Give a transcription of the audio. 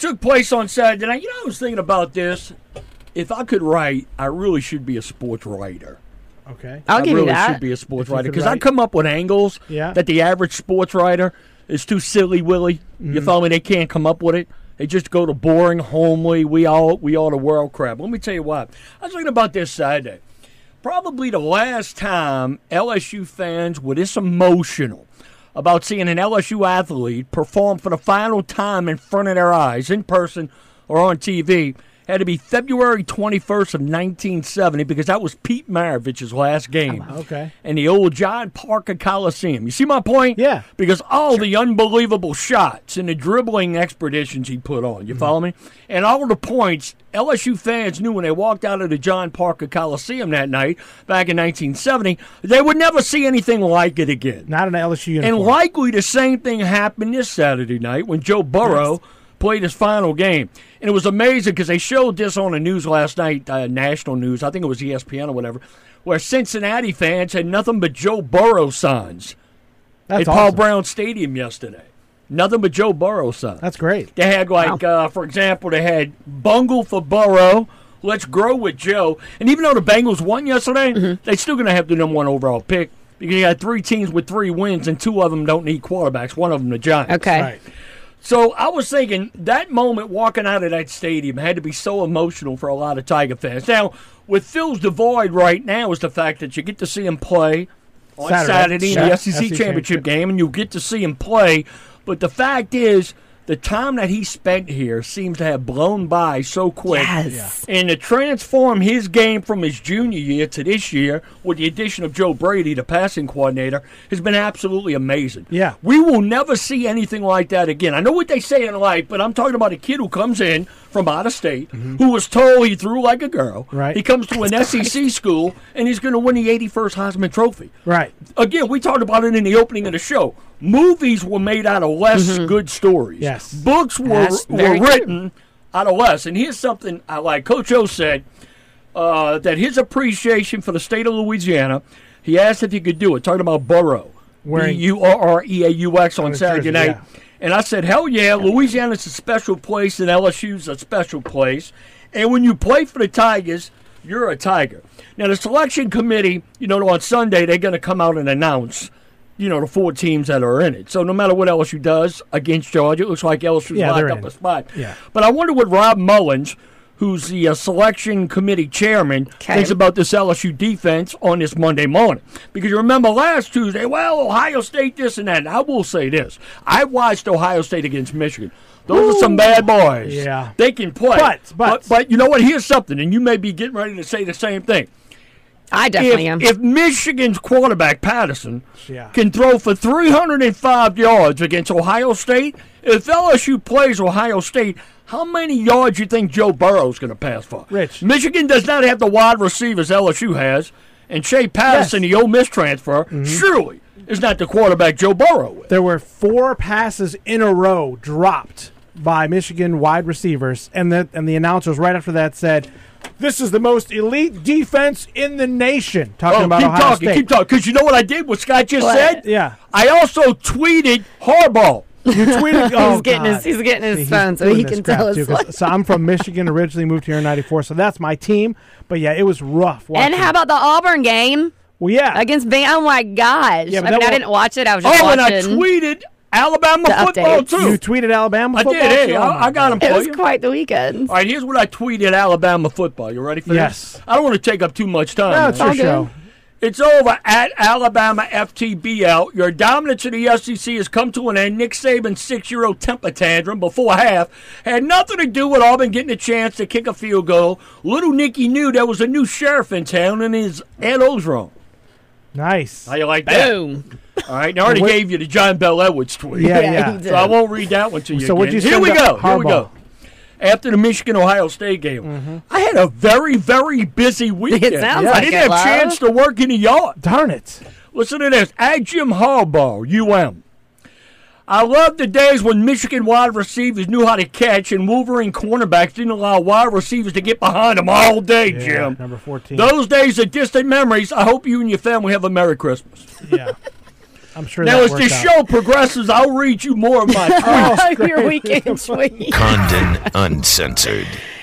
took place on Saturday night. I was thinking about this. If I could write, I really should be a sports writer. Okay. I'll give you that. I really should be a sports writer because I write. come up with angles that the average sports writer is too silly, Willie. You follow me? They can't come up with it. They just go to boring, homely. We all the world crap. Let me tell you what. I was thinking about this Saturday. Probably the last time LSU fans were this emotional about seeing an LSU athlete perform for the final time in front of their eyes, in person or on TV, had to be February 21st of 1970 because that was Pete Maravich's last game. Okay. In the old John Parker Coliseum. You see my point? Yeah. Because all the unbelievable shots and the dribbling expeditions he put on. You follow me? And all the points LSU fans knew when they walked out of the John Parker Coliseum that night back in 1970, they would never see anything like it again. Not an LSU uniform. And likely the same thing happened this Saturday night when Joe Burrow played his final game. And it was amazing because they showed this on the news last night, national news, I think it was ESPN or whatever, where Cincinnati fans had nothing but Joe Burrow signs at Paul Brown Stadium yesterday. Nothing but Joe Burrow signs. That's great. They had, for example, they had Bungle for Burrow, Let's Grow with Joe. And even though the Bengals won yesterday, they're still going to have the number one overall pick because you got 3 teams with 3 wins, and 2 of them don't need quarterbacks. One of them, the Giants. Okay. Right. So I was thinking that moment walking out of that stadium had to be so emotional for a lot of Tiger fans. Now, what fills the void right now is the fact that you get to see him play on Saturday in the SEC Championship game, and you get to see him play. But the fact is, the time that he spent here seems to have blown by so quick. Yes. And to transform his game from his junior year to this year with the addition of Joe Brady, the passing coordinator, has been absolutely amazing. Yeah. We will never see anything like that again. I know what they say in life, but I'm talking about a kid who comes in from out of state, who was told he threw like a girl. Right. He comes to an SEC school, and he's going to win the 81st Heisman Trophy. Right. Again, we talked about it in the opening of the show. Movies were made out of less good stories. Yes. Books were written out of less. And here's something I like. Coach O said that his appreciation for the state of Louisiana, he asked if he could do it, talking about Burrow, Burreaux on Saturday night. Yeah. And I said, hell yeah, Louisiana's a special place and LSU's a special place. And when you play for the Tigers, you're a Tiger. Now, the selection committee, on Sunday, they're going to come out and announce, the 4 teams that are in it. So no matter what LSU does against Georgia, it looks like LSU's locked up a spot. Yeah. But I wonder what Rob Mullins, who's the selection committee chairman, thinks about this LSU defense on this Monday morning. Because you remember last Tuesday, Ohio State this and that. And I will say this. I watched Ohio State against Michigan. Those are some bad boys. Yeah. They can play. But you know what? Here's something, and you may be getting ready to say the same thing. I definitely am. If Michigan's quarterback, Patterson, Yeah. can throw for 305 yards against Ohio State, if LSU plays Ohio State, how many yards do you think Joe Burrow's going to pass for? Rich. Michigan does not have the wide receivers LSU has, and Shea Patterson, the Ole Miss transfer, surely is not the quarterback Joe Burrow is. There were 4 passes in a row dropped by Michigan wide receivers, and the announcers right after that said, "This is the most elite defense in the nation." Talking about Ohio State. Keep talking. Because you know what I did? What Scott just said? Yeah. I also tweeted Harbaugh. You tweeted. He's getting his phone so he can tell us. So I'm from Michigan, originally moved here in '94, so that's my team. But yeah, it was rough. And how about the Auburn game? Well, yeah, against Van. Oh my gosh! Yeah, I didn't watch it. I was just watching. And I tweeted Alabama football updates. too. You tweeted Alabama football? I did. Hey, I got them for It was you. quite the weekend. All right, here's what I tweeted Alabama football. You ready for Yes. this? I don't want to take up too much time. No, it's your all good. show. It's over at Alabama FTBL. Your dominance of the SEC has come to an end. Nick Saban's 6-year-old temper tantrum before half had nothing to do with Auburn getting a chance to kick a field goal. Little Nicky knew there was a new sheriff in town, and his Ed Ogeron. Nice. How you like that? Boom. All right, now I already gave you the John Bell Edwards tweet. Yeah. he So I won't read that one to you So what'd again. you Here we send go. to Here we Harbaugh? go. After the Michigan-Ohio State game, I had a very, very busy weekend. It sounds I like didn't it, have a love. chance to work in the yard. Darn it. Listen to this. At Jim Harbaugh, UM. I love the days when Michigan wide receivers knew how to catch and Wolverine cornerbacks didn't allow wide receivers to get behind them all day, Yeah, Jim. number 14. Those days are distant memories. I hope you and your family have a Merry Christmas. Yeah. I'm sure Now, that as worked the out. show progresses, I'll read you more of my tweets. Your weekend tweet. Condon Uncensored.